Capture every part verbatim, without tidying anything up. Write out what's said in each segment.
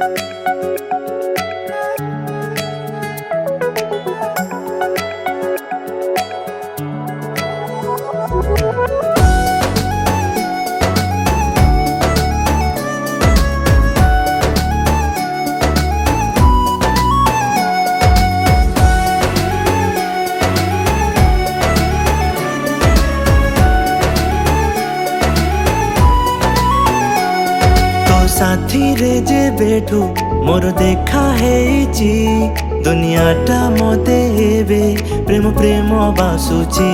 साथी रे जे बेठू मोर देखा है दुनियाटा मते एबे प्रेम प्रेम बासुची।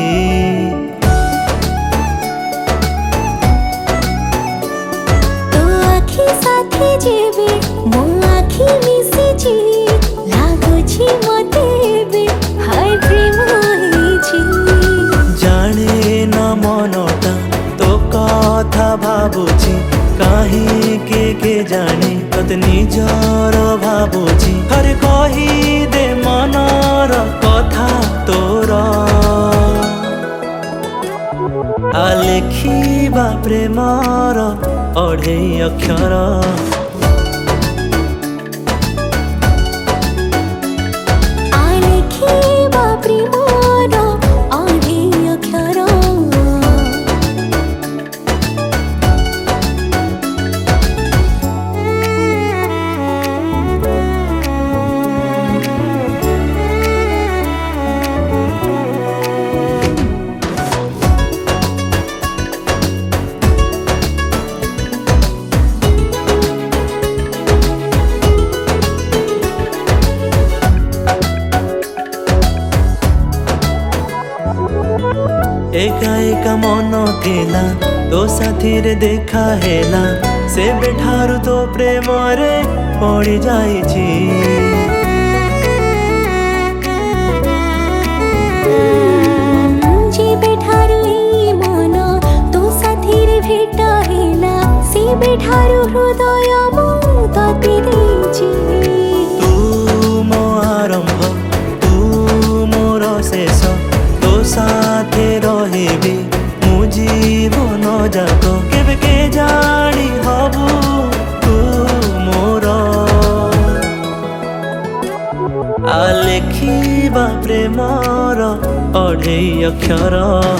तो आखी साथी जेबे मो आखी मिसिची लागुची मते एबे हाय प्रेम होईची। जाने न मनटा तो कथा भाबुची कहीं के के जाने तत निजर भाबुची। हरे कही दे मनर कथा तोर आ लेखिबा प्रेमर अढ़े अक्षर। एका एका मन केला तो साथी रे देखा हेला से बेठारु तो प्रेम रे पड़ी जाइछि। जे बेठारु ई मन तो साथी रे भेटा हेला से बेठारु हृदय मु तते देछि। तू मो आरंभ तू मोर शेष तो साथे रहिबी मु जीवन जाक केबे के जानी हबु तू मोर। आ लेखिबा प्रेमर अढ़े अक्षर।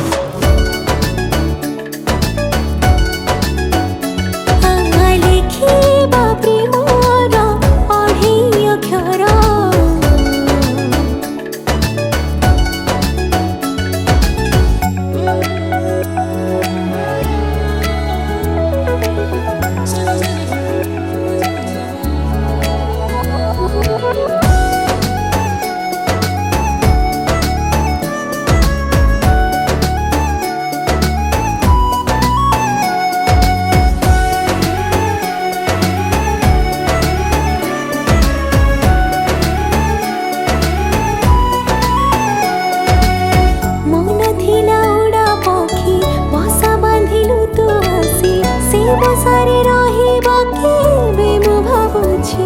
बसारे रही बाकी बे मु भाबुची।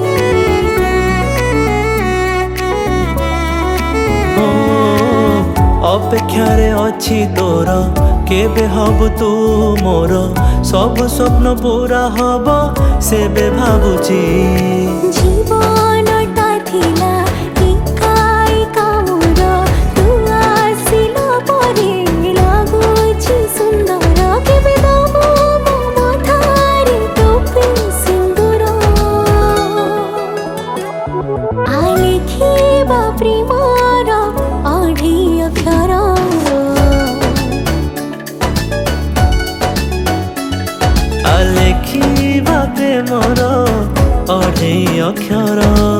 अपेक्षारे अच्छी तोर केबे हबु तू मोर सब स्वप्न पूरा हब सेबे भाबुची। जीवनटा थिला एका एका मोर तू आसिला परे लागुची सुंदर केबे दबु प्रेमर अढ़े अक्षर। आ लेखिबा प्रेमर अढ़े अक्षर।